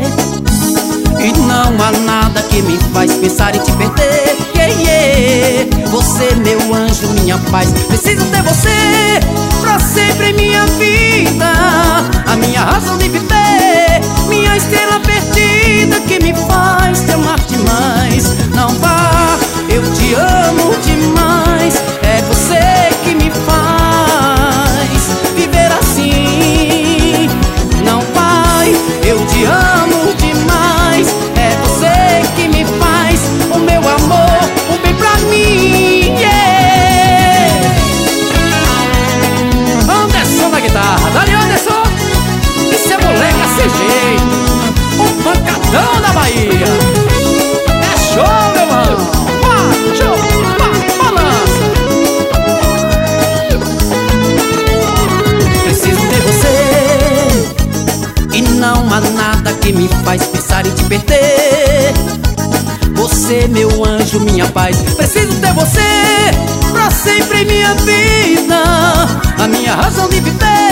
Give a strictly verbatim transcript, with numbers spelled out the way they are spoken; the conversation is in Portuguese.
E não há nada que me faz pensar em te perder. Yeah, yeah. Você, meu anjo, minha paz. Preciso ter você pra sempre em minha vida, a minha razão de viver, minha estrela perdida que me faz te amar demais. Não vá, eu te amo demais. É você que me faz viver assim. Não vai, eu te amo demais. É você que me faz o meu amor, o bem pra mim. Yeah. Anderson na guitarra, Dani Anderson. Esse é moleque a ser jeito, o pancadão da Bahia. É show, meu mano. Pá, show, pá, balança. Preciso ter você e não há nada que me faz pensar em te perder. Você, meu anjo, minha paz. Preciso ter você pra sempre em minha vida, a minha razão de viver,